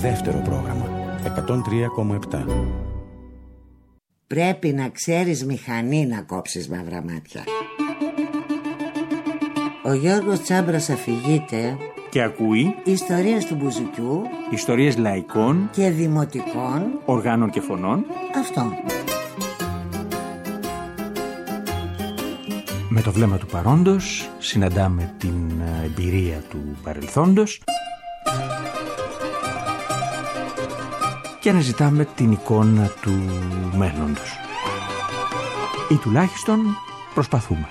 δεύτερο πρόγραμμα, 103,7. Πρέπει να ξέρεις μηχανή να κόψεις μαύρα μάτια. Ο Γιώργος Τσάμπρας αφηγείται και ακούει ιστορίες του μπουζουκιού, ιστορίες λαϊκών και δημοτικών οργάνων και φωνών. Αυτό. Με το βλέμμα του παρόντος συναντάμε την εμπειρία του παρελθόντος και αναζητάμε την εικόνα του μέλλοντος. Ή τουλάχιστον προσπαθούμε.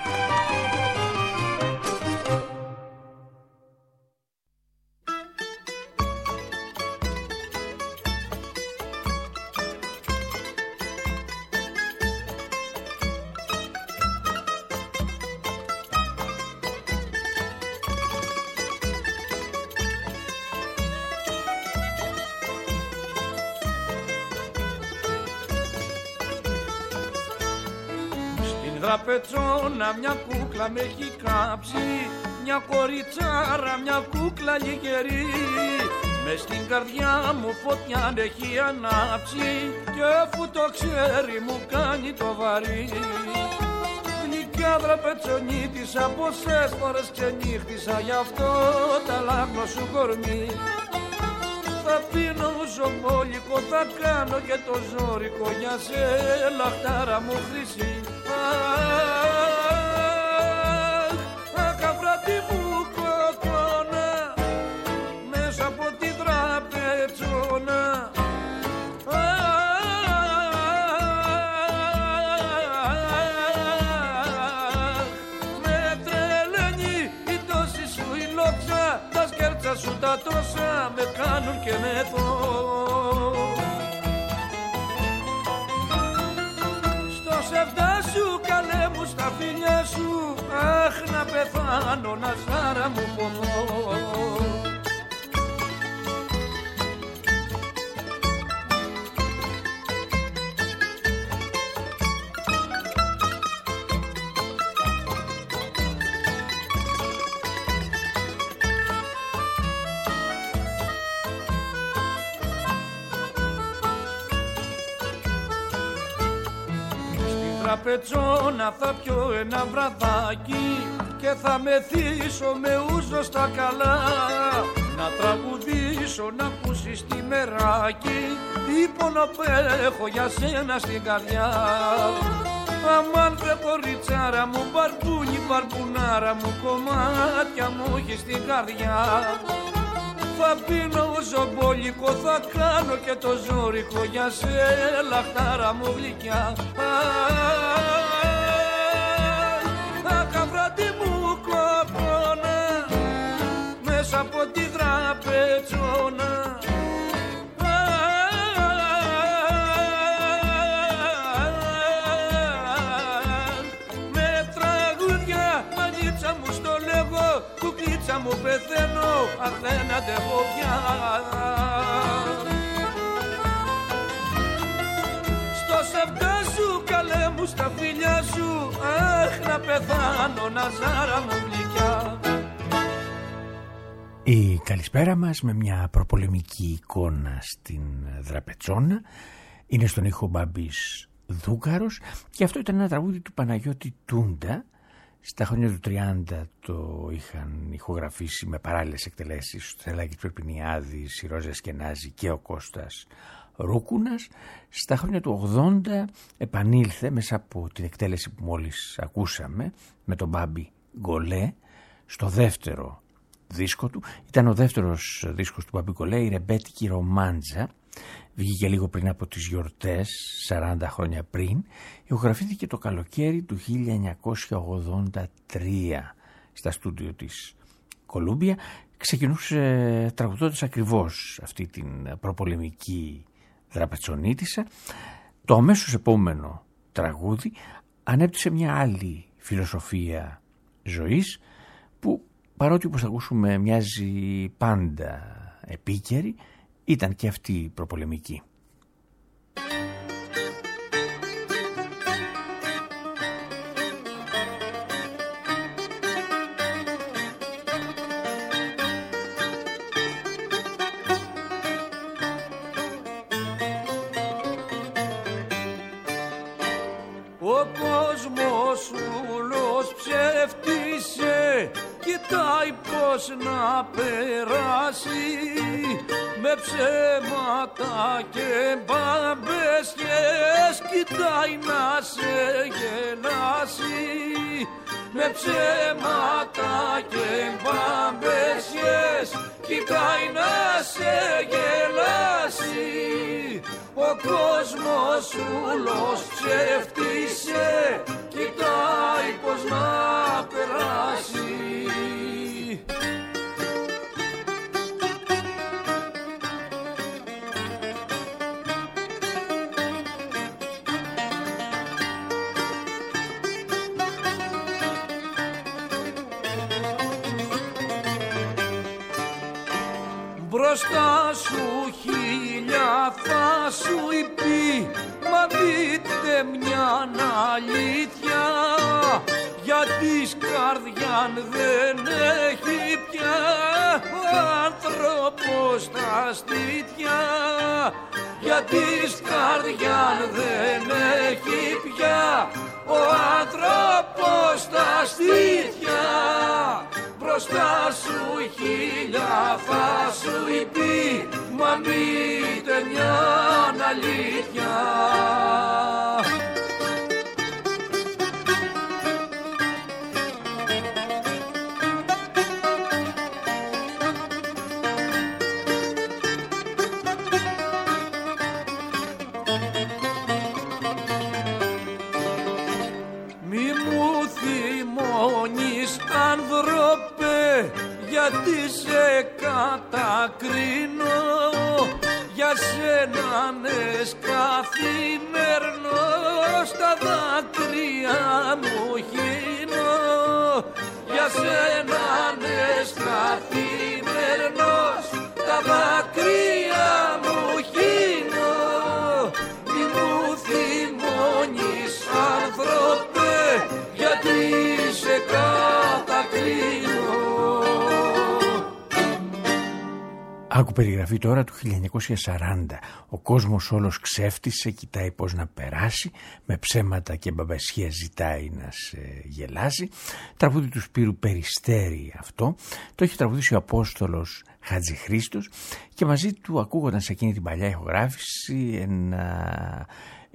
Τραπετσόνα μια κούκλα με έχει κάψει, μια κοριτσάρα, μια κούκλα λιγερή. Μες στην καρδιά μου φωτιά έχει ανάψει και αφού το ξέρει μου κάνει το βαρύ. Γλυκιά τραπετσονίτησα, πόσες φορές ξενύχτησα, γι' αυτό τα λάχνω σου κορμί. Θα πίνω ζομπόλικο, θα κάνω και το ζόρικο για σε λαχτάρα μου χρυσή. Ακαβράτη μου κοκόνα μέσα από τη τραπετσόνα. Με τρελαίνει η τόση σου η λόξα, τα σκέρτσα σου τα τόσα με κάνουν και μεθώ. Στο σεφτά σου καλέ μου στα φιλιά σου, αχ να πεθάνω να ζάρα μου πονώ. Τραπετσόνα θα πιω ένα βραδάκι και θα μεθύσω με ούζο στα καλά. Να τραγουδήσω, να ακούσεις τη μεράκι, τι πόνο έχω για σένα στην καρδιά. Αμάν βρε κοριτσάρα μου, μπαρπούνι, μπαρπουνάρα μου, κομμάτια μου έχει στην καρδιά. Θα πίνω ζομπόλικο, θα κάνω και το ζόρικο για σε λαχτάρα μου γλυκιά. Ακαβράτη μου κοπώνα μέσα από τη τραπετσόνα. Με τραγούδια μανίτσα μου στο λέγω, κουκλίτσα μου πεθαίνω, αχ δεν αντέχω πια. Στο σεφτά σου καλέ μου στα φιλιά σου, αχ να πεθάνω να ζάρα μου γλυκιά. Η καλησπέρα μας με μια προπολεμική εικόνα στην Δραπετσόνα είναι στον ήχο Μπάμπης Δούκαρος και αυτό ήταν ένα τραγούδι του Παναγιώτη Τούντα. Στα χρόνια του 30 το είχαν ηχογραφήσει με παράλληλες εκτελέσεις ο Στρελάκης Περπινιάδης, η Ρόζα Σκενάζη και ο Κώστας Ρούκουνας. Στα χρόνια του 80 επανήλθε μέσα από την εκτέλεση που μόλις ακούσαμε με τον Μπάμπη Γκολέ στο δεύτερο δίσκο του. Ήταν ο δεύτερος δίσκος του Μπάμπη Γκολέ, η Ρεμπέτικη Ρομάντζα. Βγήκε λίγο πριν από τις γιορτές, 40 χρόνια πριν. Ηχογραφήθηκε το καλοκαίρι του 1983 στα στούντιο της Κολούμπια. Ξεκινούσε τραγουδώντας ακριβώς αυτή την προπολεμική Δραπετσονίτισσα. Το αμέσως επόμενο τραγούδι ανέπτυσε μια άλλη φιλοσοφία ζωής που παρότι όπως θα ακούσουμε μοιάζει πάντα επίκαιρη, ήταν και αυτή προπολεμική. πώς να περάσει, με ψέματα και μπαμπέσιες κοιτάει να σε γελάσει. Με ψέματα και μπαμπέσιες κοιτάει να σε γελάσει. Ο κόσμος ούλος ψεύτησε, κοιτάει πως να περάσει. Μπροστά σου χίλια θα σου πει, μα δείτε μιαν αλήθεια, γιατί σκαρδιάν δεν έχει πια ο άνθρωπος στα στήθια. Γιατί σκαρδιάν δεν έχει πια ο άνθρωπος στα στήθια. Μπροστά σου χίλια θα σου πει, μα μήτε μιαν αλήθεια. Μη μου θυμώνεις άνθρωπε, γιατί σε κατακρίνω, για σένα νες καθημερινός τα δάκρυα μου χύνω. Για σένα νες καθημερινός τα δάκρυα μου χύνω. Μη μου θυμώνεις άνθρωπε, γιατί σε κατακρίνω. Άκου περιγραφή τώρα του 1940. Ο κόσμος όλος ξέφτισε, κοιτάει πώς να περάσει, με ψέματα και μπαμπασιές ζητάει να σε γελάσει. Τραγούδι του Σπύρου Περιστέρη αυτό. Το έχει τραγουδήσει ο Απόστολος Χατζηχρήστος και μαζί του ακούγονταν σε εκείνη την παλιά ηχογράφηση ένα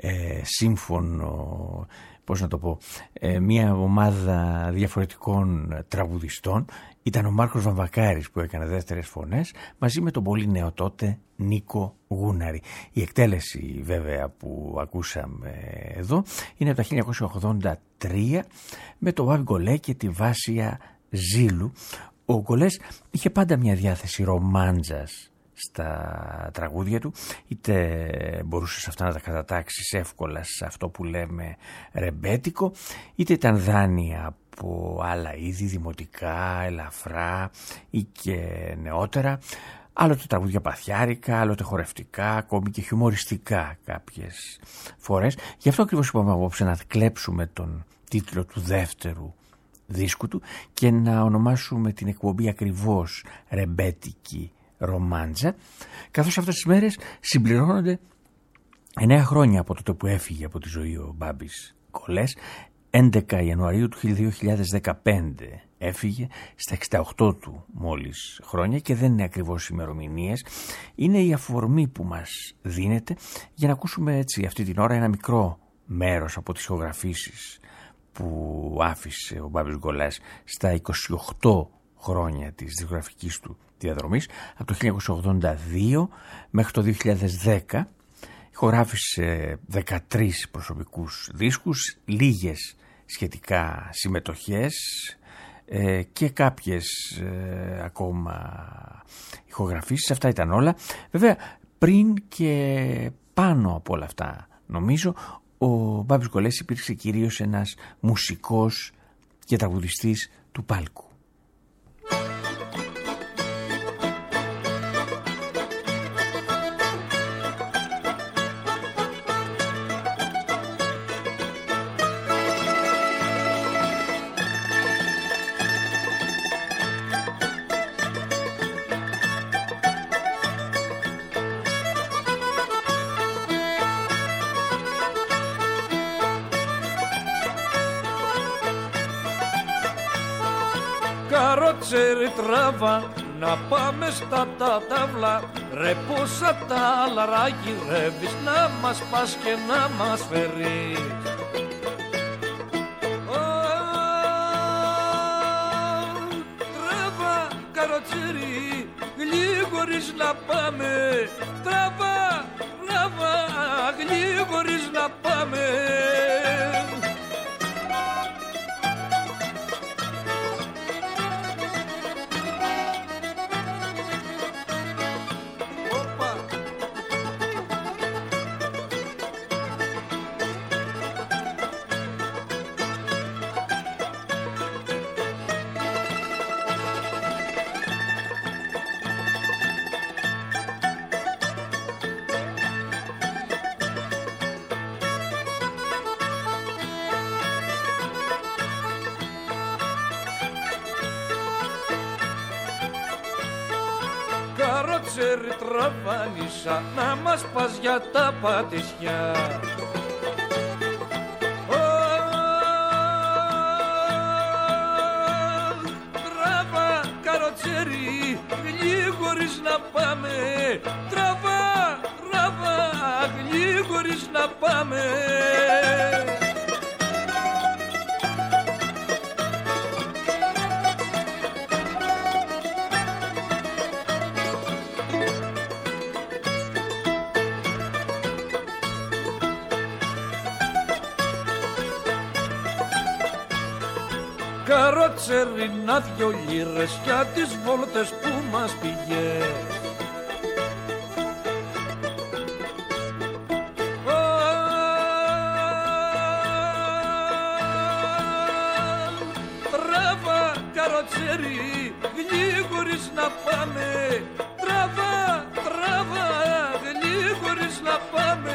σύμφωνο, πώς να το πω, μια ομάδα διαφορετικών τραγουδιστών. Ήταν ο Μάρκος Βαμβακάρης που έκανε δεύτερες φωνές μαζί με τον πολύ νέο τότε Νίκο Γούναρη. Η εκτέλεση βέβαια που ακούσαμε εδώ είναι από τα 1983 με τον Βάβη Γκολέ και τη Βάσια Ζήλου. Ο Γκολές είχε πάντα μια διάθεση ρομάντζας στα τραγούδια του, είτε μπορούσες αυτά να τα κατατάξεις εύκολα σε αυτό που λέμε ρεμπέτικο, είτε ήταν δάνεια από άλλα είδη, δημοτικά, ελαφρά ή και νεότερα, άλλοτε τραγούδια παθιάρικα, άλλοτε χορευτικά, ακόμη και χιουμοριστικά κάποιες φορές. Γι' αυτό ακριβώς είπαμε απόψε να κλέψουμε τον τίτλο του δεύτερου δίσκου του και να ονομάσουμε την εκπομπή ακριβώς ρεμπέτικη ρομάντζα, καθώς αυτές τις μέρες συμπληρώνονται 9 χρόνια από τότε που έφυγε από τη ζωή ο Μπάμπης Γκολές. 11 Ιανουαρίου του 2015 έφυγε στα 68 του μόλις χρόνια και δεν είναι ακριβώς ημερομηνίες. Είναι η αφορμή που μας δίνεται για να ακούσουμε έτσι αυτή την ώρα ένα μικρό μέρος από τις ηχογραφήσεις που άφησε ο Μπάμπης Γκολές στα 28 χρόνια της δισκογραφικής του διαδρομής, από το 1982 μέχρι το 2010. Ηχογράφησε 13 προσωπικούς δίσκους, λίγες σχετικά συμμετοχές και κάποιες ακόμα ηχογραφήσεις. Αυτά ήταν όλα. Βέβαια, πριν και πάνω από όλα αυτά, νομίζω, ο Μπάμπης Γκολές υπήρξε κυρίως ένας μουσικός και τραγουδιστής του πάλκου. Καροτσέρι τράβα, να πάμε στα ταύλα. Ρε πόσα τα λαρά γυρεύεις, να μας πας και να μας φέρεις. Τράβα καροτσέρι, γλίγορης να πάμε. Τράβα, τράβα, γλίγορης να πάμε. Καροτσέρι τραβάνισα, να μας πας για τα Πατησιά. Τραβά καροτσέρι, γλίγορης να πάμε. Τραβά, τραβά, γλίγορης να πάμε. Καροτσέρι να 2 λίρες για τις βόλτες που μας πηγες. Τράβα καροτσέρι, γλίγορης να πάμε. Τράβα, τράβα, γλίγορης να πάμε.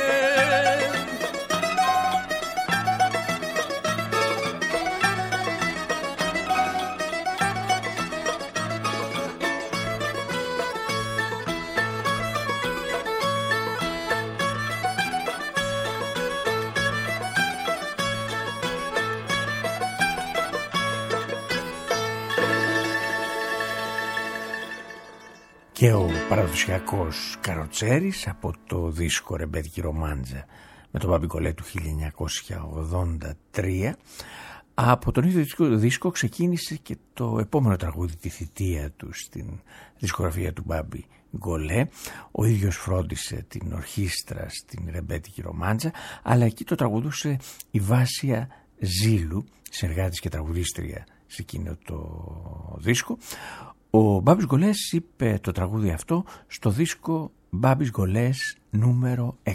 Και ο παραδοσιακός Καροτσέρης από το δίσκο Ρεμπέτικη Ρομάντζα με τον Μπάμπη Γκολέ του 1983. Από τον ίδιο δίσκο ξεκίνησε και το επόμενο τραγούδι, τη θητεία του στην δισκογραφία του Μπάμπη Γκολέ. Ο ίδιος φρόντισε την ορχήστρα στην Ρεμπέτικη Ρομάντζα, αλλά εκεί το τραγουδούσε η Βάσια Ζήλου, συνεργάτης και τραγουδίστρια σε εκείνο το δίσκο. Ο Μπάμπης Γκολές είπε το τραγούδι αυτό στο δίσκο Μπάμπης Γκολές νούμερο 6.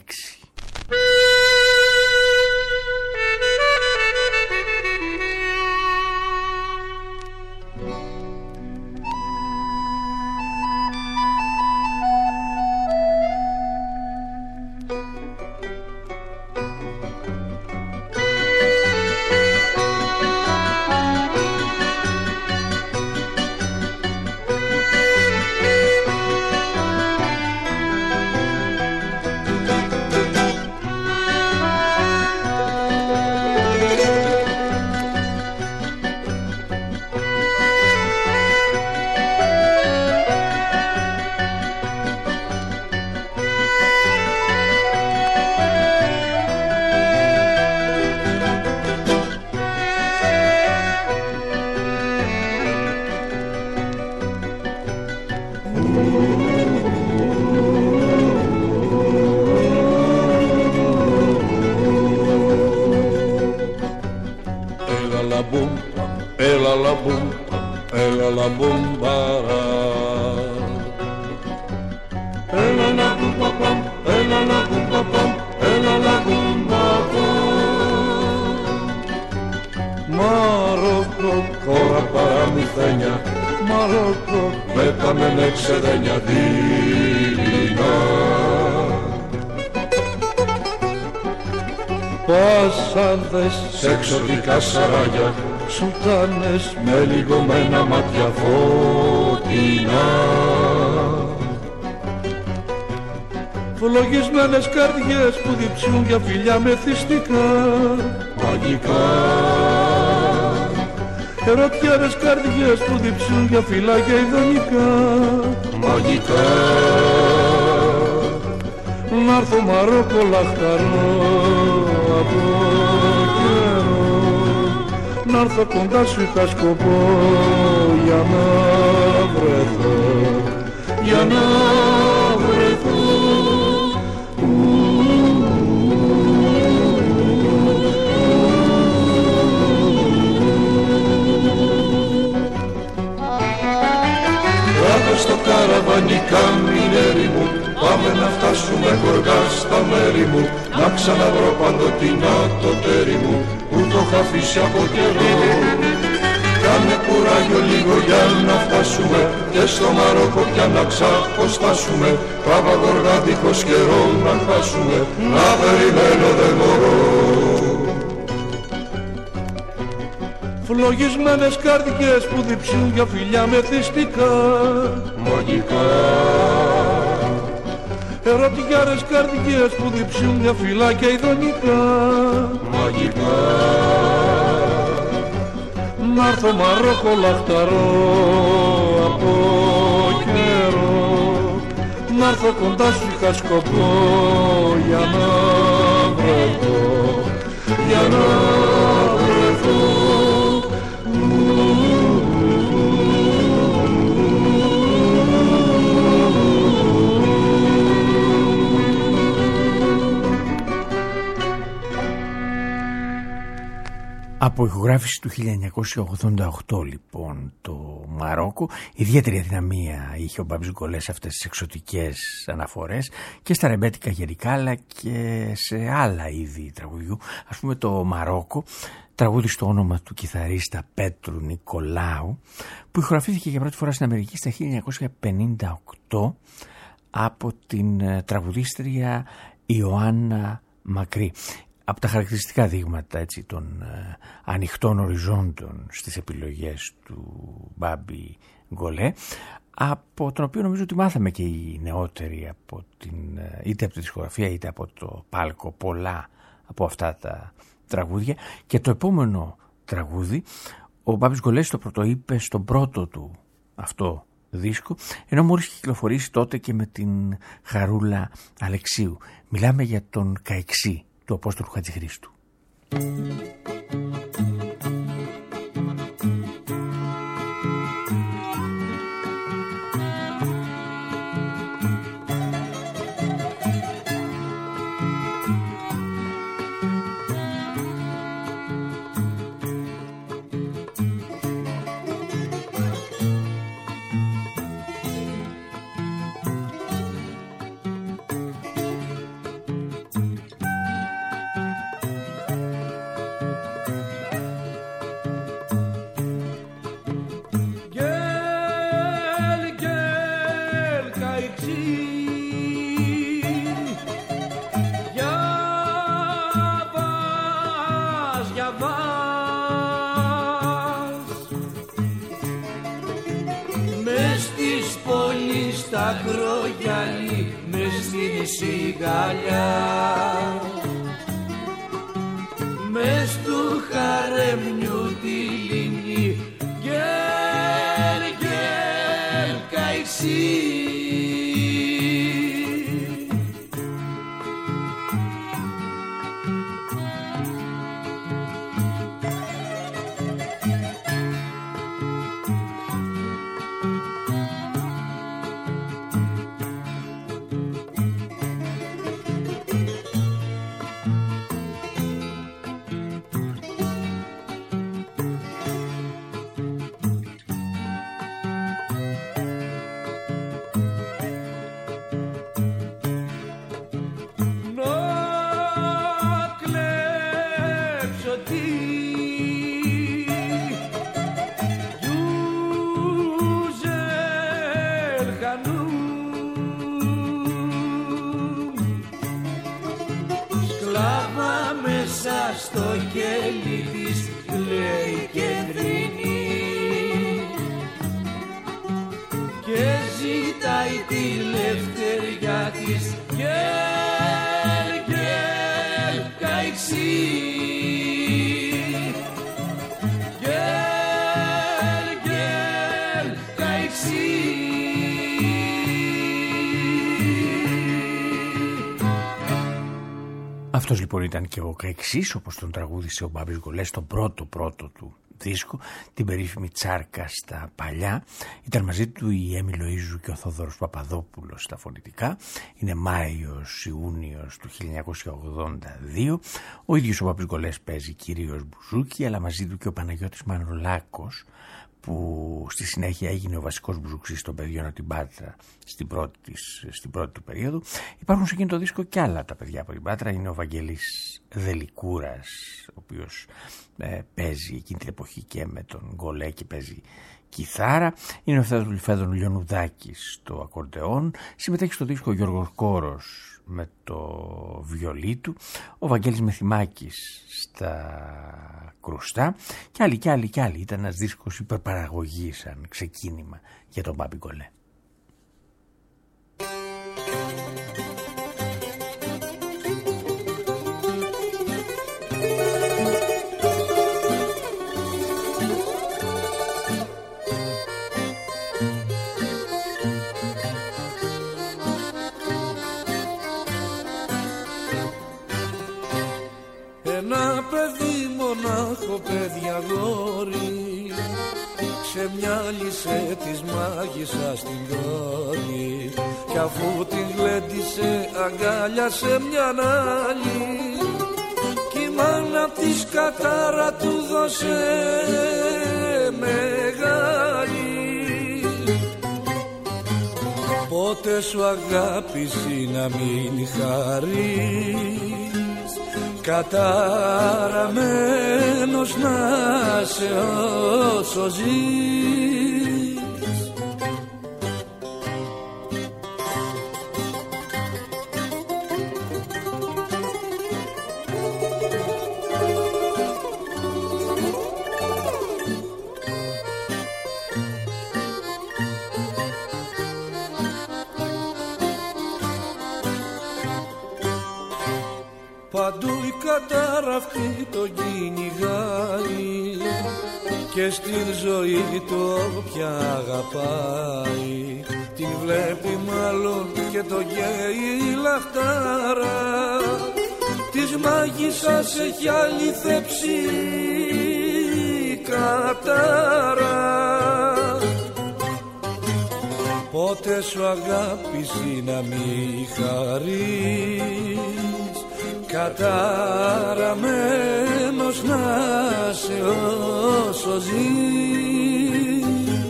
Σε εξωτικά σαράγια, σουλτάνες με λιγωμένα μάτια φωτεινά. Φολογισμένες καρδιές που διψούν για φιλιά μεθυστικά, μαγικά. Ερωτιάρες καρδιές που διψούν για φυλάκια ειδονικά. Μαγικά να'ρθω Μαρόκο λαχταρώ από καιρό. Να'ρθω κοντά σου είχα σκοπό για να βρεθώ, για να βρεθώ. Στο καραβάνι καμινέρι μου, πάμε να φτάσουμε γοργά στα μέρη μου, να ξαναβρω παντοτινά το τέρι μου που το είχα αφήσει από καιρό. Κάνε κουράγιο λίγο για να φτάσουμε και στο Μαρόκο πια να ξαποστάσουμε. Πάμε γοργά δίχως καιρό να χάσουμε, να περιμένω δεν μπορώ. Φλογισμένες καρδιές που διψούν για φιλιά μεθυστικά. Μαγικά ερωτιάρες καρδιές που διψούν για φυλάκια ειδονικά. Μαγικά να'ρθω Μαρόκο λαχταρώ από καιρό. Να'ρθω κοντά σου είχα σκοπό για να βρεθώ, για να βρεθώ. Από ηχογράφηση του 1988 λοιπόν το Μαρόκο. Ιδιαίτερη αδυναμία είχε ο Μπάμπης Γκολέ σε αυτές τις εξωτικές αναφορές και στα ρεμπέτικα γενικά, αλλά και σε άλλα είδη τραγουδιού. Ας πούμε το Μαρόκο, τραγούδι στο όνομα του κιθαρίστα Πέτρου Νικολάου, που ηχογραφήθηκε για πρώτη φορά στην Αμερική στα 1958 από την τραγουδίστρια Ιωάννα Μακρύ. Από τα χαρακτηριστικά δείγματα έτσι, των ανοιχτών οριζόντων στις επιλογές του Μπάμπη Γκολέ, από τον οποίο νομίζω ότι μάθαμε και οι νεότεροι από είτε από τη δισκογραφία είτε από το πάλκο πολλά από αυτά τα τραγούδια. Και το επόμενο τραγούδι ο Μπάμπης Γκολέ το πρωτοείπε στον πρώτο του αυτό δίσκο, ενώ μόλις κυκλοφορήσει τότε και με την Χαρούλα Αλεξίου. Μιλάμε για τον Καϊξή του Απόστολου Χατζηχρήστου. Ακρογιαλί μες στην σιγαλιά, μες του χαρέμιου τη λίμνη, γκέλ, γκέλ, Καϊξή. Στο κέλι της λέει κεντρινή και ζητάει τη λευτεριά της, γκέλ, γκέλ, Καϊξή, γκέλ, εσύ. Αυτός λοιπόν ήταν και ο Κρεξής, όπως τον τραγούδισε ο Μπάμπης Γκολές στον πρώτο του δίσκο, την περίφημη Τσάρκα στα παλιά. Ήταν μαζί του η Έμι Λοΐζου και ο Θόδωρος Παπαδόπουλος στα φωνητικά. Είναι Μάιος-Ιούνιος του 1982. Ο ίδιος ο Μπάμπης Γκολές παίζει κυρίως μπουζούκι, αλλά μαζί του και ο Παναγιώτης Μανολάκος, που στη συνέχεια έγινε ο βασικός μπουζουξής των παιδιών από την Πάτρα στην πρώτη του περίοδο. Υπάρχουν σε εκείνο το δίσκο και άλλα τα παιδιά από την Πάτρα. Είναι ο Βαγγέλης Δελικούρας, ο οποίος παίζει εκείνη την εποχή και με τον Γκολέ και παίζει κιθάρα. Είναι ο Φέδων Λιονουδάκης στο ακορντεόν. Συμμετέχει στο δίσκο ο Γιώργος Κόρος με το βιολί του, ο Βαγγέλης Μεθυμάκης στα κρουστά και άλλοι. Ήταν ένας δίσκος υπερπαραγωγής σαν ξεκίνημα για τον Μπάμπη Γκολέ. Ένα παιδί μονάχο, παιδί αγόρι, ξεμιάλισε της μάγισσας την κόρη, κι αφού την γλέντισε αγκάλιασε μιαν άλλη, κι η μάνα της κατάρα του δώσε μεγάλη. Πότε σου αγάπηση να μην χαρείς, καταραμένος να σε όσο ζεις. Παντού η κατάρα αυτή τον κυνηγάει και στην ζωή του όποια αγαπάει, την βλέπει μάλλον και το καίει η λαχτάρα, της μάγισσας έχει αληθέψει η κατάρα. Πότε σου αγάπηση να μη χαρείς, καταραμένος να σε όσο ζεις.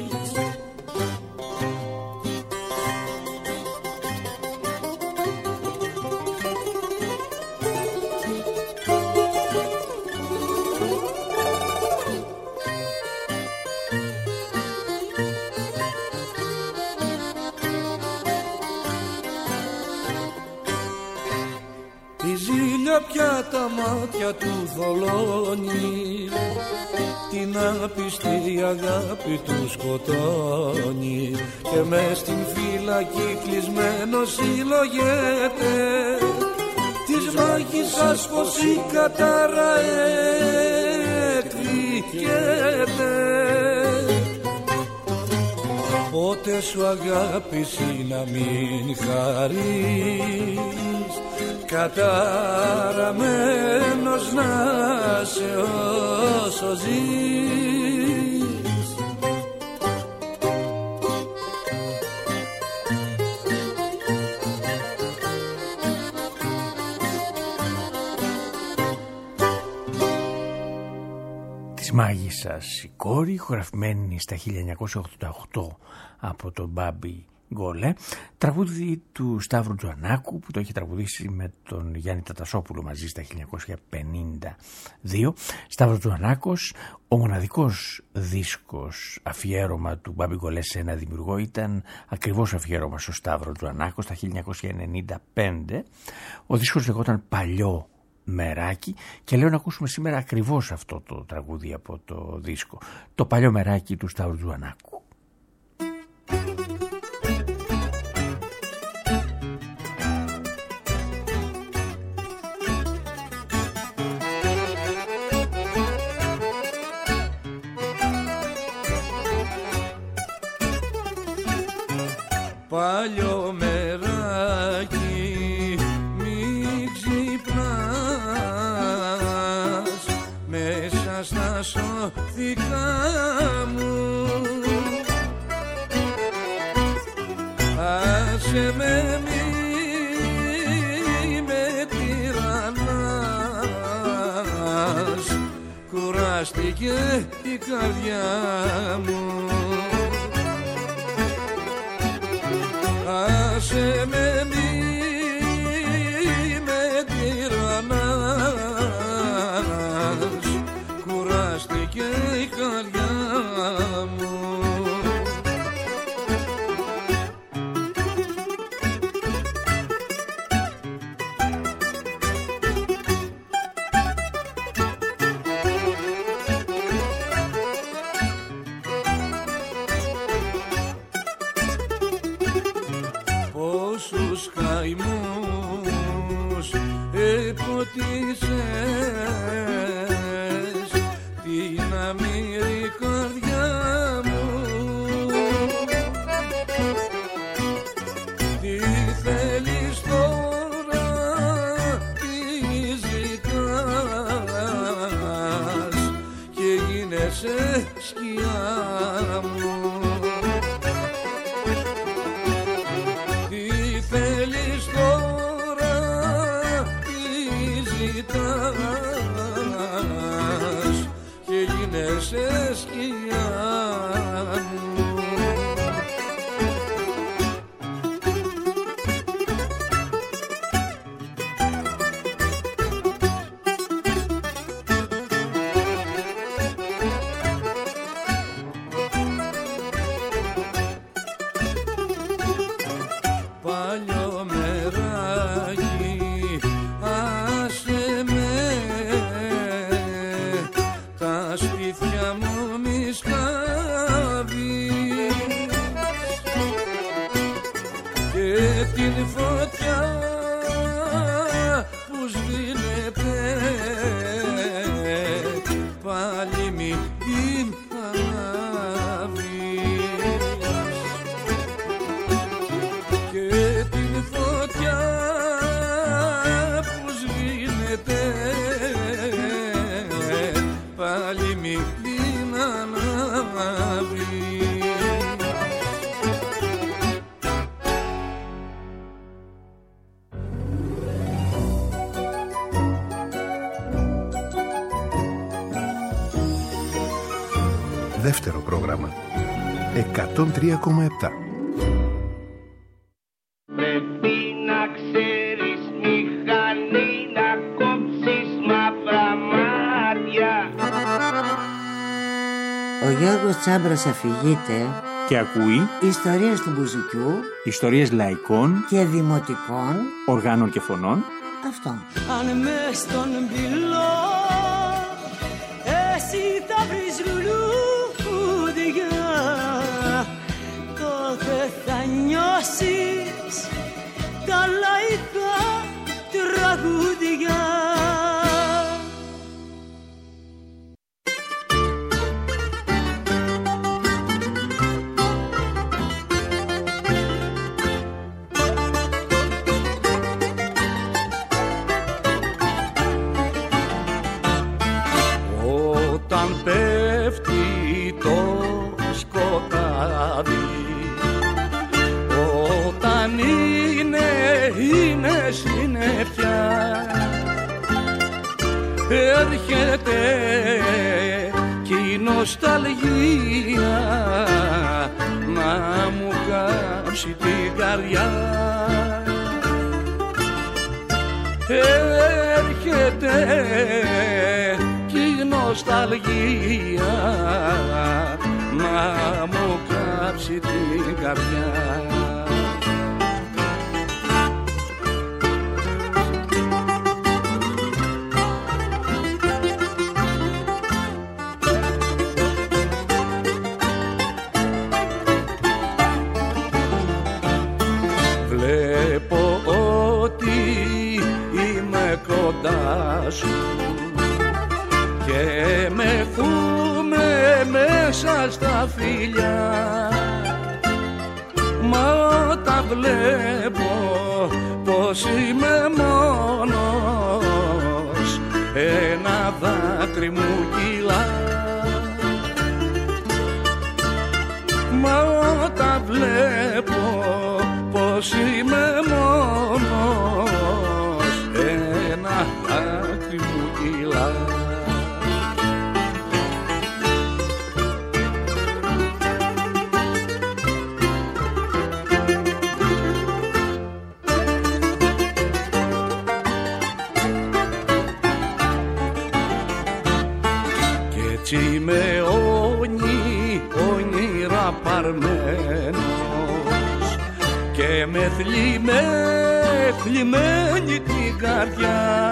Πια τα μάτια του θολώνει, την άπιστη αγάπη του σκοτώνει, και μες στην φυλακή κλεισμένος συλλογέται, της μάγισσας πως η κατάρα εκδικέται. Πότε σου αγάπηση να μην χαρείς, καταραμένος να σε όσο ζεις. Της μάγισσας η κόρη, ηχογραφημένη στα 1988 από τον Μπάμπη Γκολέ, τραγούδι του Σταύρου Τζουανάκου που το έχει τραγουδήσει με τον Γιάννη Τατασόπουλο μαζί στα 1952. Σταύρος Τζουανάκος, ο μοναδικός δίσκος αφιέρωμα του Μπάμπη Γκολέ σε ένα δημιουργό ήταν ακριβώς αφιέρωμα στο Σταύρο Τζουανάκο στα 1995. Ο δίσκος λεγόταν Παλιό Μεράκι και λέω να ακούσουμε σήμερα ακριβώς αυτό το τραγούδι από το δίσκο, το Παλιό Μεράκι του Σταύρου Τζουανάκου. παλιό μεράκι μη ξυπνάς μέσα στα σώθηκα μου. Άσε με μη με τυραννάς, κουράστηκε η καρδιά μου. Άσε με μη με τυραννάς, κουράστηκε η καρδιά μου. Πόσους καημούς εποτίσες την αμήρη καρδιά μου. Τι θέλεις τώρα, τι ζητάς και γίνεσαι σκιά μου. Θέλεις τώρα, τι ζητάς και γίνεσαι σκιά μου. Παλιό μεράκι άσε με, τα σπίτια μου μη σκάβεις και την φωτιά που σβήνεται πάλι μη την ανάβεις. Και την φωτιά που σβήνεται πάλι μη την ανάβεις. Δεύτερο πρόγραμμα 103,7. Ο Γιώργος Τσάμπρας αφηγείται Και ακούει ιστορίες του μπουζουκιού, ιστορίες λαϊκών και δημοτικών οργάνων και φωνών. Αυτό. Αν μες στον πυλό εσύ θα βρεις λουλούδια, τότε θα νιώσεις τα λαϊκά τραγούδια. Όταν πέφτει το σκοτάδι, όταν είναι συννεφιά, έρχεται κι η νοσταλγία να μου κάψει την καρδιά. Έρχεται κι η νοσταλγία να μου κάψει την καρδιά. Βλέπω ότι είμαι κοντά σου και με φούμε μέσα στα φιλιά, μα βλέπω πως είμαι μόνος, ένα δάκρυ μου κυλά. Μα όταν βλέπω πως είμαι μόνος, ένα δάκρυ μου κυλά. Κι με όνειρα παρμένος και με θλιμμένη την καρδιά,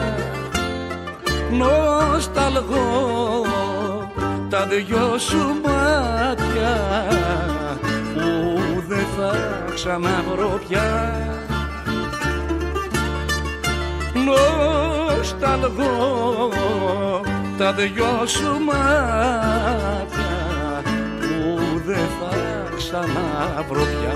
νοσταλγώ τα δυο σου μάτια που δεν θα ξαναβρω πια. Νοσταλγώ τα δυο σου μάτια που δεν θα ξαναβρω πια.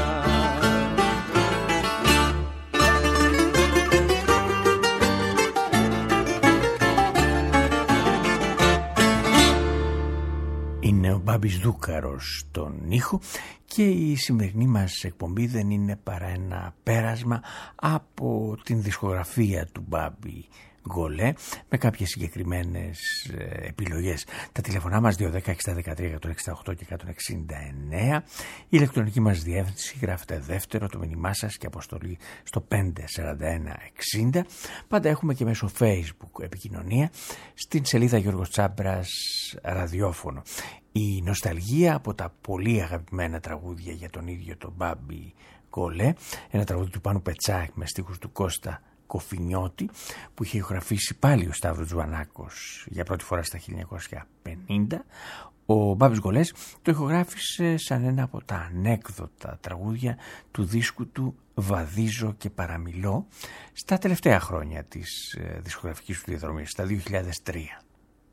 Είναι ο Μπάμπης Δούκαρος στον ήχο και η σημερινή μας εκπομπή δεν είναι παρά ένα πέρασμα από την δισκογραφία του Μπάμπη Γκολέ με κάποιες συγκεκριμένες επιλογές. Τα τηλεφωνά μας 210-6013-168 και 169. Η ηλεκτρονική μας διεύθυνση, γράφετε δεύτερο το μήνυμά σας και αποστολή στο 54160. Πάντα έχουμε και μέσω Facebook επικοινωνία στην σελίδα Γιώργος Τσάμπρας ραδιόφωνο. Η νοσταλγία από τα πολύ αγαπημένα τραγούδια για τον ίδιο τον Μπάμπη Γκολέ, ένα τραγούδι του Πάνου Πετσάκη με στίχους του Κώστα Κοφινιώτη που είχε ηχογραφήσει πάλι ο Σταύρος Τζουανάκος για πρώτη φορά στα 1950. Ο Μπάμπης Γκολές το ηχογράφησε σαν ένα από τα ανέκδοτα τραγούδια του δίσκου του «Βαδίζω και παραμιλώ» στα τελευταία χρόνια της δισκογραφικής του διαδρομής, στα 2003.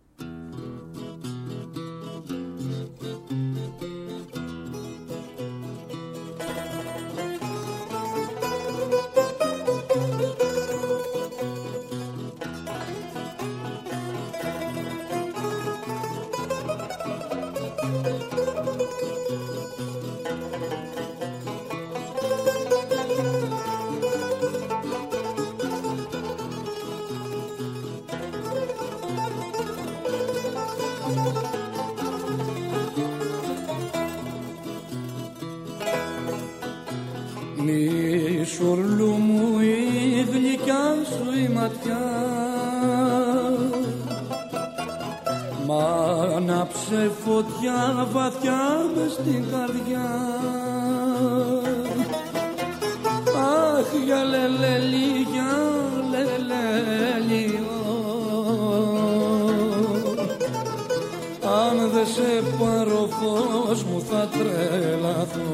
Σουρλού μου η γλυκιά σου η ματιά, μ' άναψε φωτιά βαθιά μες στην καρδιά. Αχ για λελέλη, για λελέλη, αν δεν σε πάρω φως μου θα τρελαθώ.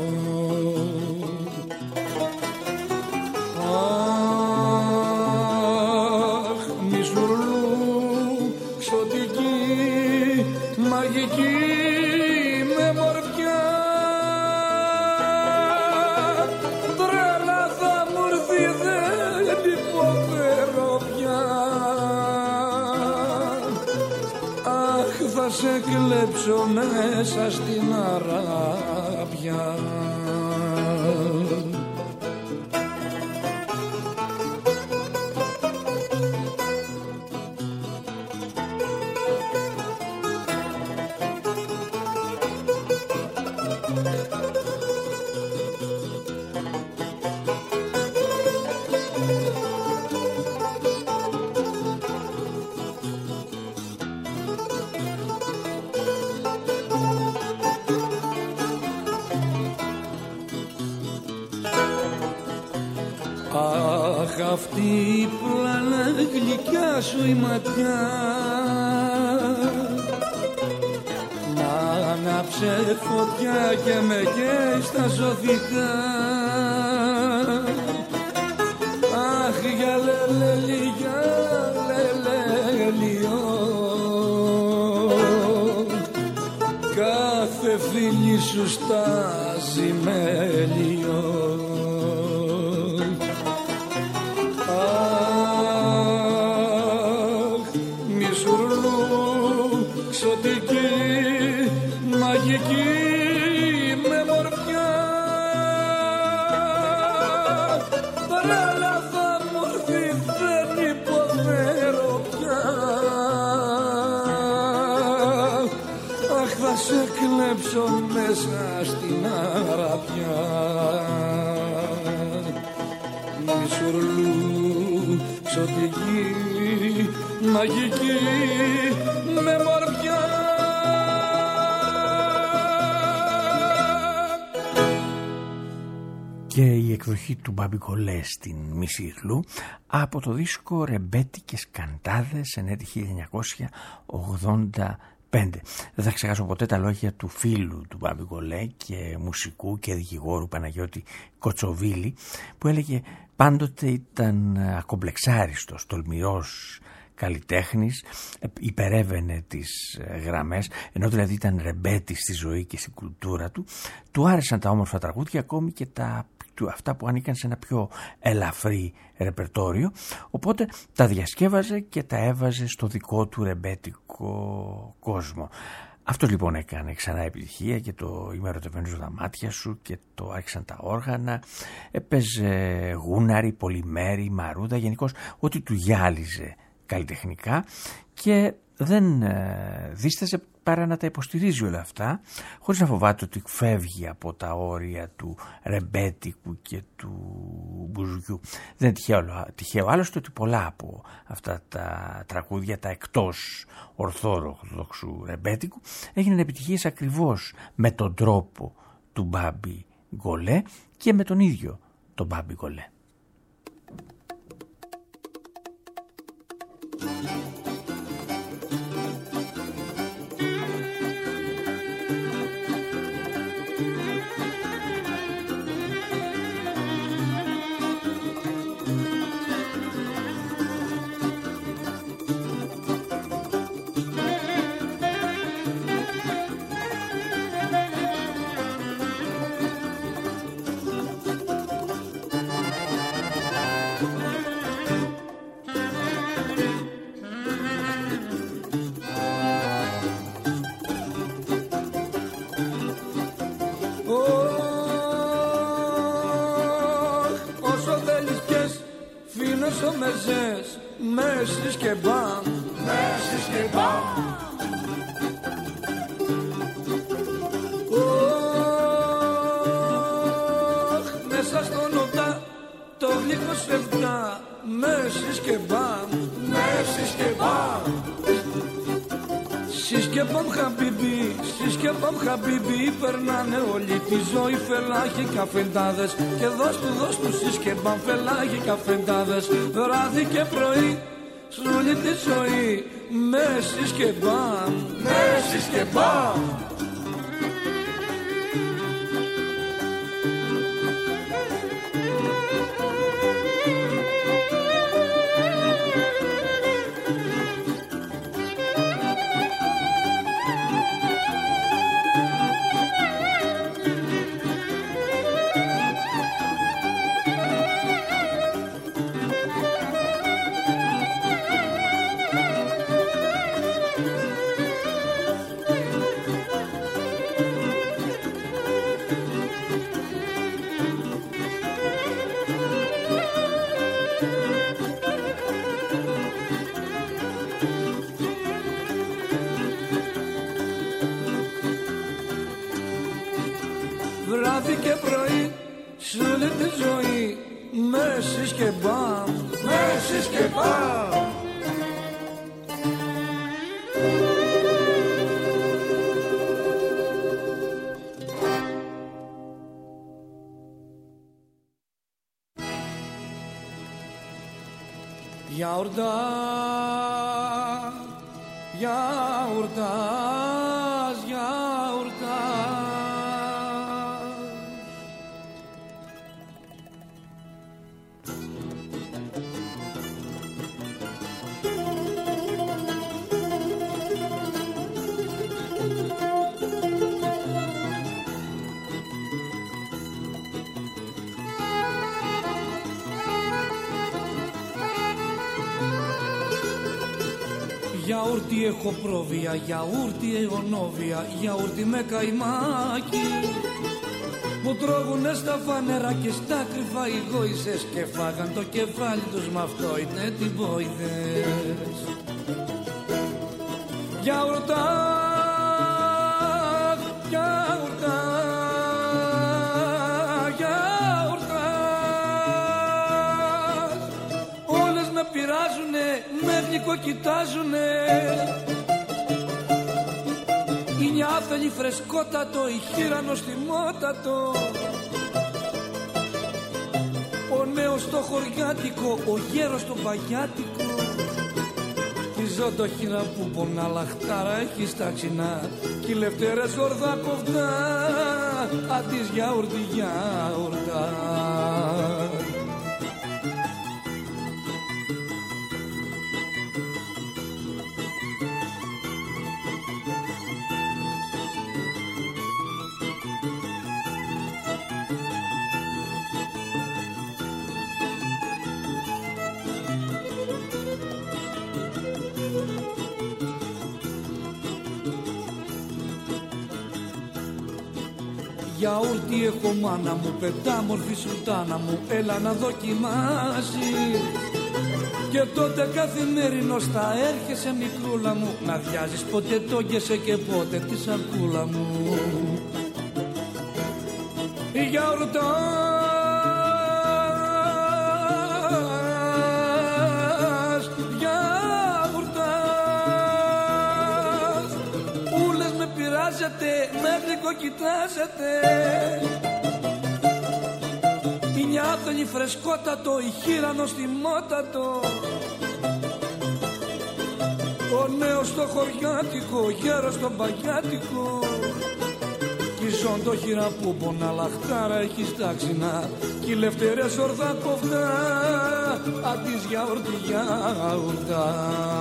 Σε κλέψω μέσα στην αράπια. Αυτή η πλάνα γλυκιά σου η ματιά μ' άναψε φωτιά και με καίει στα ζωδικά. Αχ για λελέλη, για λελέλη, κάθε φίλη σου στάζει μέλιο. παρέλα θα μορφή δεν υποφέρω πια. Αχ, θα σε κλέψω μέσα στην αραπιά. Μισουρλού ξωτική μαγική με μορφιά. Και η εκδοχή του Μπάμπη Γκολέ στην Μισουρλού από το δίσκο Ρεμπέτικες Καντάδες ενέτη 1985. Δεν θα ξεχάσω ποτέ τα λόγια του φίλου του Μπάμπη Γκολέ και μουσικού και δικηγόρου Παναγιώτη Κοτσοβίλη, που έλεγε πάντοτε ήταν ακομπλεξάριστος, τολμηρός καλλιτέχνης, υπερέβαινε τις γραμμές, ενώ δηλαδή ήταν ρεμπέτης στη ζωή και στην κουλτούρα του. Του άρεσαν τα όμορφα τραγούδια, ακόμη και αυτά που ανήκαν σε ένα πιο ελαφρύ ρεπερτόριο, οπότε τα διασκεύαζε και τα έβαζε στο δικό του ρεμπέτικο κόσμο. Αυτό λοιπόν έκανε ξανά επιτυχία και το «Είμαι ερωτευμένος στα μάτια σου» και το «Άρχισαν τα όργανα», έπαιζε γούναρη, πολυμέρη, μαρούδα, γενικώς ό,τι του γυάλιζε καλλιτεχνικά, και δεν δίστασε παρά να τα υποστηρίζει όλα αυτά, χωρίς να φοβάται ότι φεύγει από τα όρια του ρεμπέτικου και του μπουζουκιού. Δεν είναι τυχαίο άλλωστε ότι πολλά από αυτά τα τραγούδια, τα εκτός ορθόδοξου ρεμπέτικου, έγιναν επιτυχίες ακριβώς με τον τρόπο του Μπάμπη Γκολέ και με τον ίδιο τον Μπάμπη Γκολέ. Μέσεις και μπαμ, μέσεις και μπαμ. Μέσα στον οτά το γλυκό σφευτά, μέσεις και μπαμ, μέσεις και μπαμ. Σεις και μπαμ χαμπιμπι, σεις και μπαμ χαμπιμπι, περνάνε όλη τη ζωή φελάχοι καφεντάδες. Και δώσ' του σεις και μπαμ φελάχοι καφεντάδες. Βράδυ και πρωί σ' όλη τη ζωή, μέσεις και μπαμ, μέσεις και μπαμ. Βράδυ και πρωί σ' όλη τη ζωή, μέσεις και μπαμ, μέσεις και μπαμ. Γιαουρτά, γιαουρτάς, γιαουρτάς. Γιαούρτι έχω πρόβια, γιαούρτι εγωνόβια, γιαούρτι με καημάκι. που τρώγουνε στα φανερά και στα κρυφά οι γόησες και φάγαν το κεφάλι τους μ' αυτό είναι τυμπόιδες. Γιαουρτά, γιαουρτά, γιαουρτά, όλες με πειράζουνε, με γλυκό κοιτάζουνε. Η νιάφελη φρεσκότατο, η χείρανο στιμότατο, ο νέος στο χωριάτικο, ο γέρος στο παγιάτικο. Η ζώτοχυρα που πονά λαχτάρα έχει στα ξινά κι οι λευτερές ορδά κοφτά, αντίς γιαουρτί γιαουρτά. Γιαούρτι έχω μάνα μου, πεντάμορφη σουλτάνα μου, έλα να δοκιμάσεις. Και τότε καθημερινώς θα έρχεσαι μικρούλα μου, να διάζεις πότε τόγκεσαι και πότε τη σακούλα μου. Γιαουρτάς, γιαουρτάς, ούλες με πειράζετε, με γλυκό κοιτάζετε. Η νιάφελη φρεσκότατο, η χείρανο στιμότατο, ο νέος στο χωριάτικο, ο γέρος στο παγιάτικο. Κι η ζώντοχυρα που πονά λαχτάρα έχει στα ξινά κι οι λευτερές ορδά κοφτά, αντίς γιαουρτί γιαουρτά.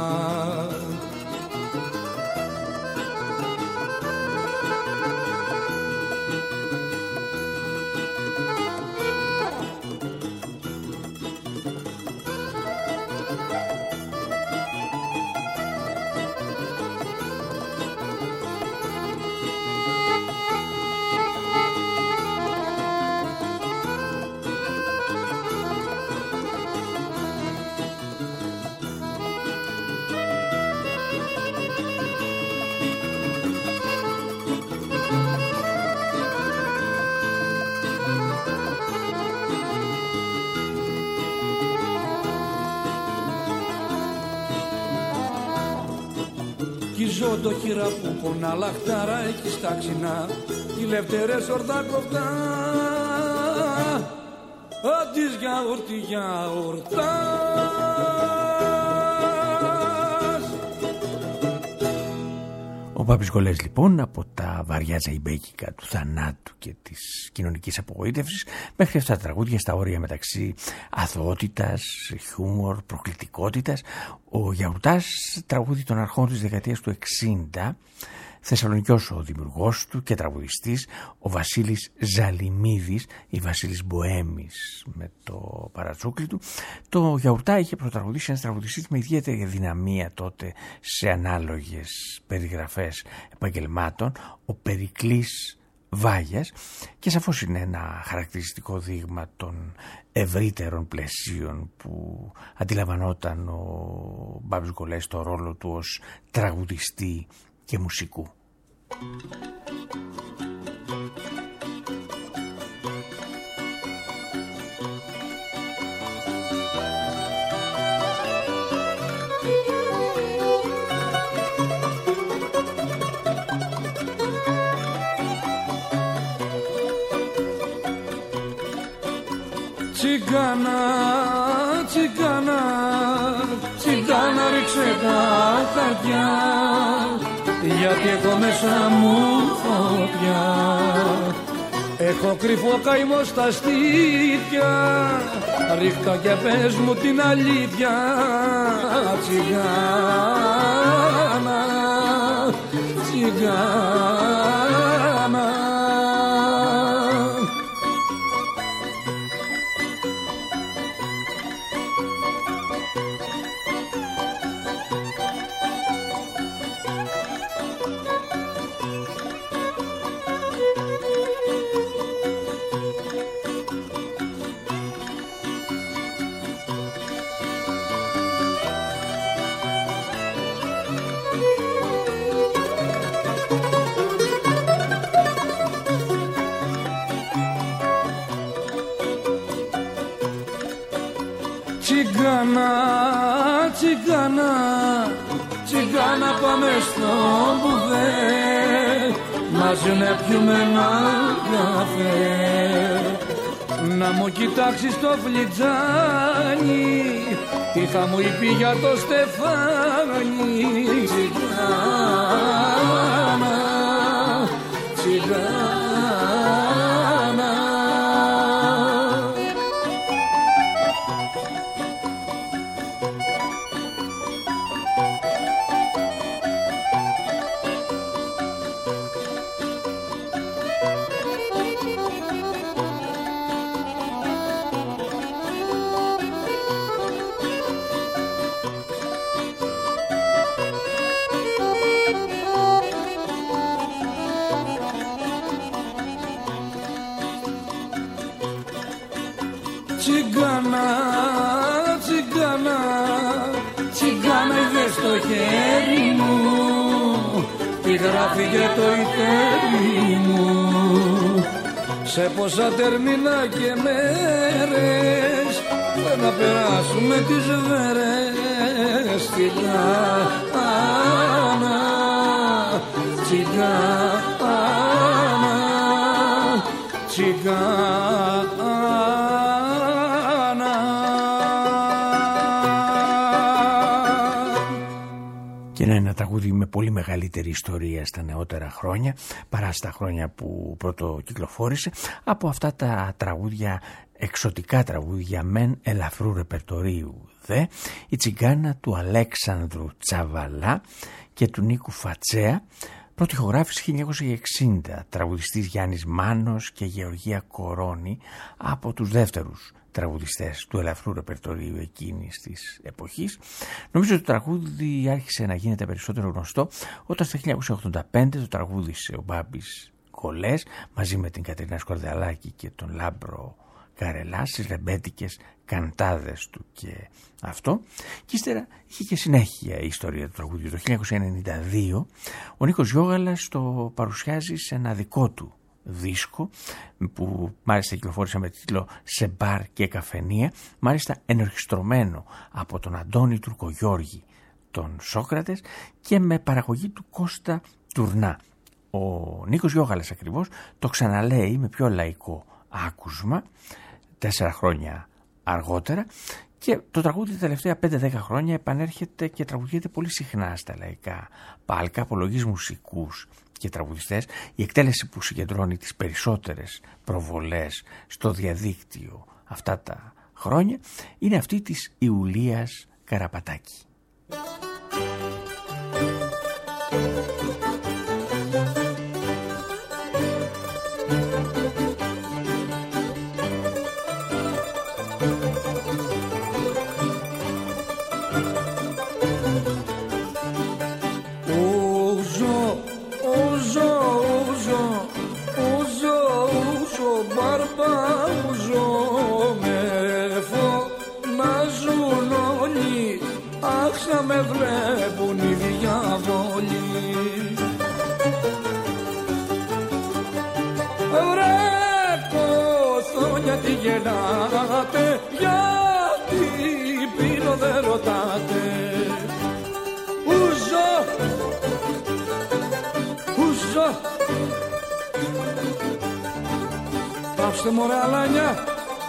Κι η ζώντοχυρα που πονά λαχτάρα έχει στα ξινά κι οι λευτερές ορδά κοφτά, αντίς γιαουρτί γιαουρτά. Ο Μπάμπης Γκολές λοιπόν, από τα βαριά τζαϊμπέκικα του θανάτου και της κοινωνικής απογοήτευσης μέχρι αυτά τα τραγούδια στα όρια μεταξύ αθωότητας, χιούμορ, προκλητικότητας. Ο Γιαουρτάς, τραγούδι των αρχών της δεκαετίας του 60, Θεσσαλονικιός ο δημιουργός του και τραγουδιστής, ο Βασίλης Ζαλιμίδης ή Βασίλης Μποέμης με το παρατσούκλι του. Το Γιαουρτά είχε προτραγουδήσει ένας τραγουδιστής με ιδιαίτερη δυναμία τότε σε ανάλογες περιγραφές επαγγελμάτων, ο Περικλής Βάγιας, και σαφώς είναι ένα χαρακτηριστικό δείγμα των ευρύτερων πλαισίων που αντιλαμβανόταν ο Μπάμπης Γκολές το ρόλο του ως τραγουδιστή και μουσικού. Τσιγκάνα, τσιγκάνα, τσιγκάνα ρίξε τα χαρτιά, γιατί έχω μέσα μου φωτιά. Έχω κρυφό καημό στα στήθια, ρίχτα και πες μου την αλήθεια. Τσιγκάνα, τσιγκάνα. Τσιγκάνα, τσιγκάνα, τσιγκάνα πάμε στο μπουφέ, μαζί να πιούμε ένα καφέ. Να μου κοιτάξεις το φλιτζάνι, τι θα μου είπε για το Στεφάνι. Τσιγκάνα, τσιγκάνα. Τσιγκάνα, τσιγκάνα, τσιγκάνα είδες στο χέρι μου, τι γράφει για το ιτέρι μου. Σε πόσα τερμινά και μέρες θα να περάσουμε τις βέρες. Τσιγκάνα, τσιγκάνα, τσιγκάνα. Και είναι ένα τραγούδι με πολύ μεγαλύτερη ιστορία στα νεότερα χρόνια παρά στα χρόνια που πρώτο κυκλοφόρησε, από αυτά τα τραγούδια, εξωτικά τραγούδια μεν ελαφρού ρεπερτορίου δε, η Τσιγκάνα του Αλέξανδρου Τσαβαλά και του Νίκου Φατσέα, πρώτη ηχογράφηση 1960, τραγουδιστής Γιάννης Μάνος και Γεωργία Κορώνη, από τους δεύτερους τραγουδιστές του ελαφρού ρεπερτορίου εκείνης της εποχής. Νομίζω ότι το τραγούδι άρχισε να γίνεται περισσότερο γνωστό όταν το 1985 το τραγούδισε ο Μπάμπης Κολές μαζί με την Κατερίνα Σκορδαλάκη και τον Λάμπρο Καρελά στις ρεμπέτικες καντάδες του και αυτό. Και ύστερα είχε και συνέχεια η ιστορία του τραγουδιού. Το 1992 ο Νίκος Γιώγαλας το παρουσιάζει σε ένα δικό του δίσκο που μάλιστα κυκλοφόρησε με τίτλο «Σε μπαρ και καφενεία», μάλιστα ενορχιστρωμένο από τον Αντώνη Τουρκογιώργη των Σόκρατες και με παραγωγή του Κώστα Τουρνά. Ο Νίκος Γιώγαλας ακριβώς το ξαναλέει με πιο λαϊκό άκουσμα 4 χρόνια αργότερα, και το τραγούδι τα τελευταία 5-10 χρόνια επανέρχεται και τραγουδιέται πολύ συχνά στα λαϊκά πάλκα από λογείς μουσικούς και τραγουδιστές. Η εκτέλεση που συγκεντρώνει τις περισσότερες προβολές στο διαδίκτυο αυτά τα χρόνια είναι αυτή της Ιουλίας Καραπατάκη. Με βλέπουν οι διάβολοι. Βρε γιατί γελάτε, γιατί πίνω δεν ρωτάτε. Ούζω, ούζω. Πάψτε μωρέ αλάνια.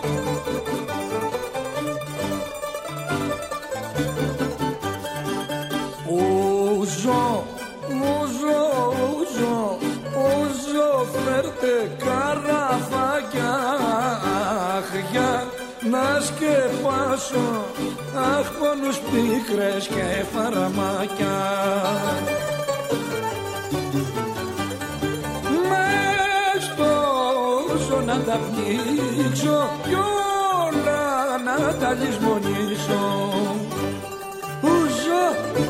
Ούζω, φέρτε καραφάκια, αχ, για να σκεπάσω, αχ, πόνους πίκρες και φαραμάκια. Μες στο ούζο να τα πνίξω κι όλα να τα λησμονήσω. Ούζω,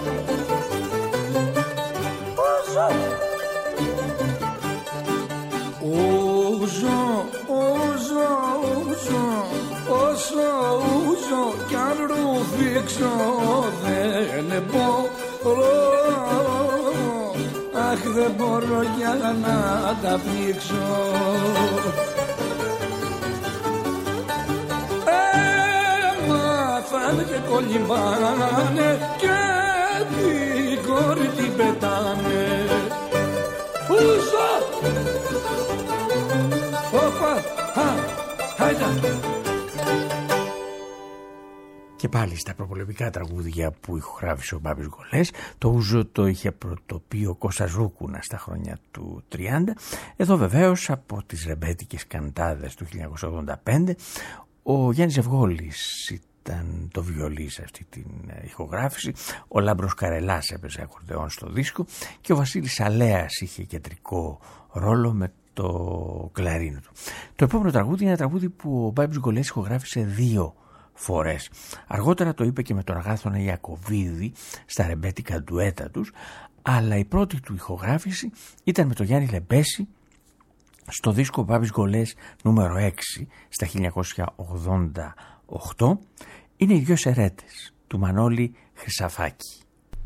όσο κι αν ρουφήξω δεν μπορώ, αχ δεν μπορώ για να τα πνίξω. Έμαθα και κολυμπάνε και την κόρη την πετάνε. Πούσα! Όπα! Χάιντα! Και πάλι στα προπολεμικά τραγούδια που ηχογράφησε ο Μπάμπης Γκολές, το ούζο το είχε πρωτοποιεί ο Κώστας Ρούκουνα στα χρόνια του 30. Εδώ βεβαίως από τις ρεμπέτικες καντάδες του 1985 ο Γιάννης Ευγόλης ήταν το βιολί σε αυτή την ηχογράφηση, ο Λάμπρος Καρελάς έπαιζε ακορντεόν στο δίσκο και ο Βασίλης Αλέας είχε κεντρικό ρόλο με το κλαρίνο του. Το επόμενο τραγούδι είναι ένα τραγούδι που ο Μπάμπης Γκολές ηχογράφησε 2 φορές. Αργότερα το είπε και με τον Αγάθωνα Ιακωβίδη στα ρεμπέτικα ντουέτα τους, αλλά η πρώτη του ηχογράφηση ήταν με τον Γιάννη Λεμπέση στο δίσκο Μπάμπης Γκολές νούμερο 6 στα 1988. Είναι οι 2 σερέτες του Μανώλη Χρυσαφάκη.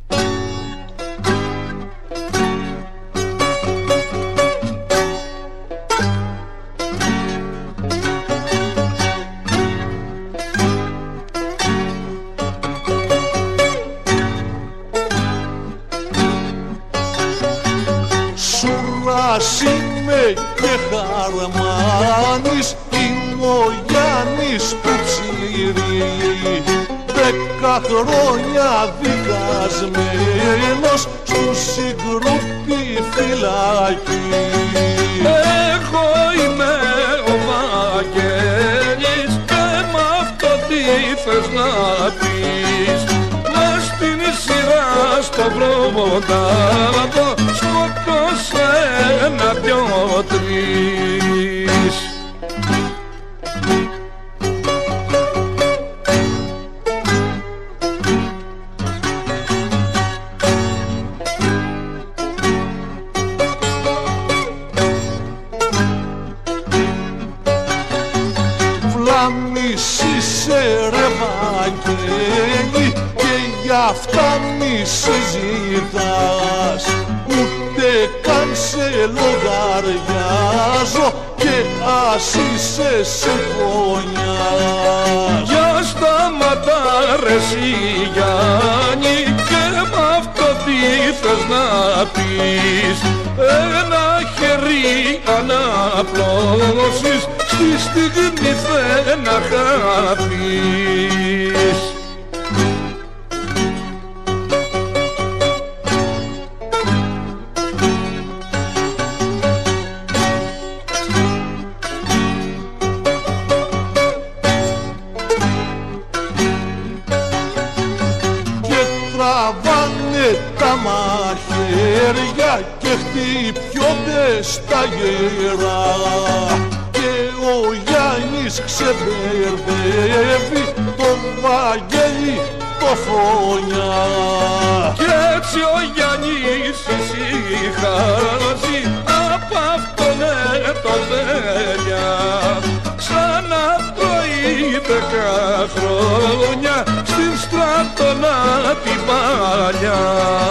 Είμαι και χαρμάνης, είμαι ο Γιάννης του Τσίρι, 10 χρόνια δικασμένος στου Συγκρούπη φυλακή. Εγώ είμαι ο Βαγγέλης και μ' αυτό τι θες να πεις. Μες στην σειρά στο προμοντάδο σκότωσε 1, 2, 3. Βλάμεις είσαι ρε Βαγγέλη και γι' αυτά μη συζητάς, ούτε καν σε λογαριάζω και ας είσαι συμφωνιάς. Για σταματά ρε εσύ Γιάννη και μ' αυτό τι θες να πεις. Ένα χέρι αναπλώσεις στη στιγμή θε να χαθείς. Μαχαίρια και χτυπιόνται στα γερά και ο Γιάννης ξεμπερδεύει τον Βαγγέλη το φωνιά. Κι έτσι ο Γιάννης ησυχάζει απ' αυτόν το τέλεια, σαν να τρώει 10 χρόνια στην στρατόνα την παλιά.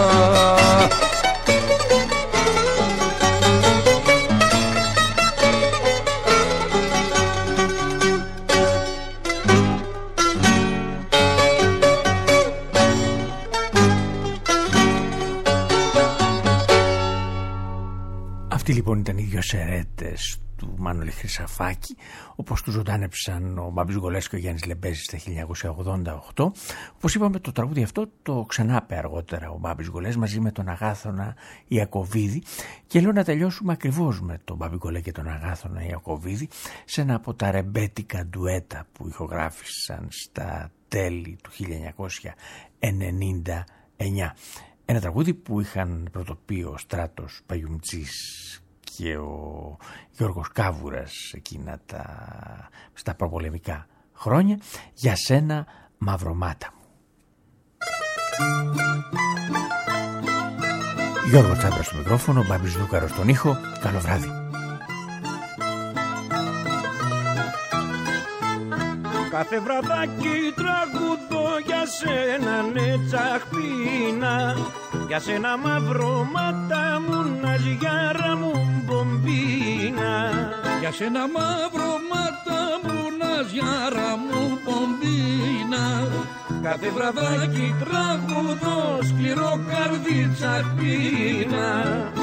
Αυτοί λοιπόν ήταν οι 2 σερέτες του Μάνολη Χρυσαφάκη, όπως του ζωντάνεψαν ο Μπάμπης Γκολές και ο Γιάννης Λεμπέζης στα 1988. Όπως είπαμε, το τραγούδι αυτό το ξανάπε αργότερα ο Μπάμπης Γκολές μαζί με τον Αγάθωνα Ιακωβίδη, και λέω να τελειώσουμε ακριβώς με τον Μπάμπη Γκολέ και τον Αγάθωνα Ιακωβίδη σε ένα από τα ρεμπέτικα ντουέτα που ηχογράφησαν στα τέλη του 1999. Ένα τραγούδι που είχαν πρωτοποιεί ο Στράτος Παγιουμτζής και ο Γιώργος Κάβουρας εκείνα στα προπολεμικά χρόνια. Για σένα μαυρομάτα μου. Γιώργο Τσάμπρα στο μικρόφωνο, Μπάμπης Δούκαρος στον ήχο. Καλό βράδυ. Κάθε βραδάκι τραγουδώ για σένα, ναι τσαχπίνα, για σένα μαυρομάτα μου, ναζιάρα μου μπομπίνα. Για σένα μαυρομάτα μου, ναζιάρα μου μπομπίνα. κάθε βραδάκι τραγουδώ σκληρό καρδίτσα πείνα.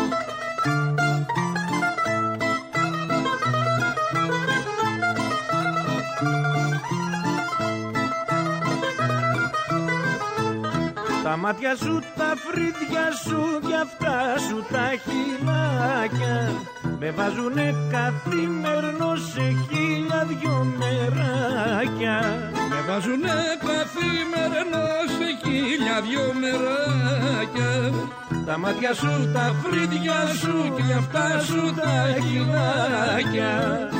Τα μάτια σου, τα φρύδια σου κι αυτά σου τα χειλάκια με βάζουνε καθημερινό σε 1002 μεράκια. Με βάζουνε καθημερινό σε 1002 μεράκια. Τα μάτια σου, τα φρύδια σου κι αυτά σου τα χειλάκια.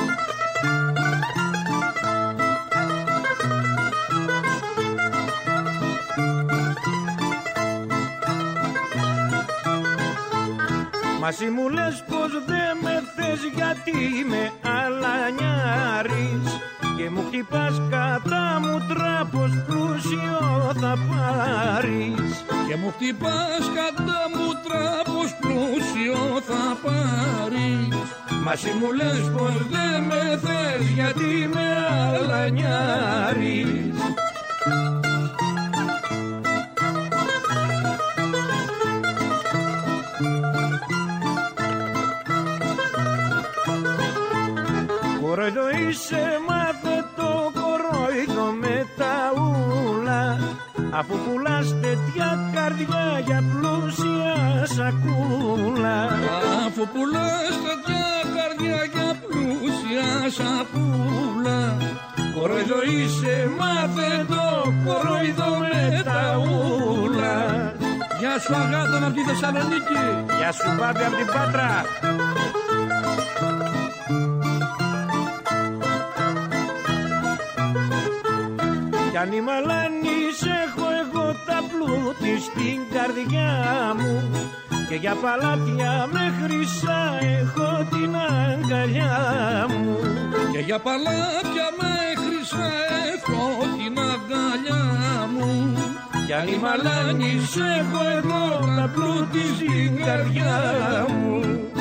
Μα εσύ μου λες πως δεν με θες γιατί είμαι αλανιάρης και μου χτυπάς κατά μου τράπος πλούσιο θα πάρεις. Και μου χτυπάς κατά μου τράπος πλούσιο θα πάρεις. Μα εσύ μου λες πως δεν με θες γιατί είμαι αλανιάρης. Κορόιδο είσαι, μάθε το κορόιδο με τα ούλα, αφού πουλάς τέτοια καρδιά για πλούσια σακούλα. Αφού πουλάς τέτοια καρδιά για πλούσια σακούλα. Κορόιδο είσαι, μάθε το κορόιδο με τα ούλα. Γεια σου Αγάτων από τη Θεσσαλονίκη. Γεια σου Μπάμπη από την Πάτρα. Κι αν η μαλάνης έχω εγώ τα πλούτη στην καρδιά μου και για παλάτια με χρυσά έχω την αγκαλιά μου. Και για παλάτια με χρυσά έχω την αγκαλιά μου. Κι αν η μαλάνης έχω εγώ τα πλούτη στην καρδιά μου.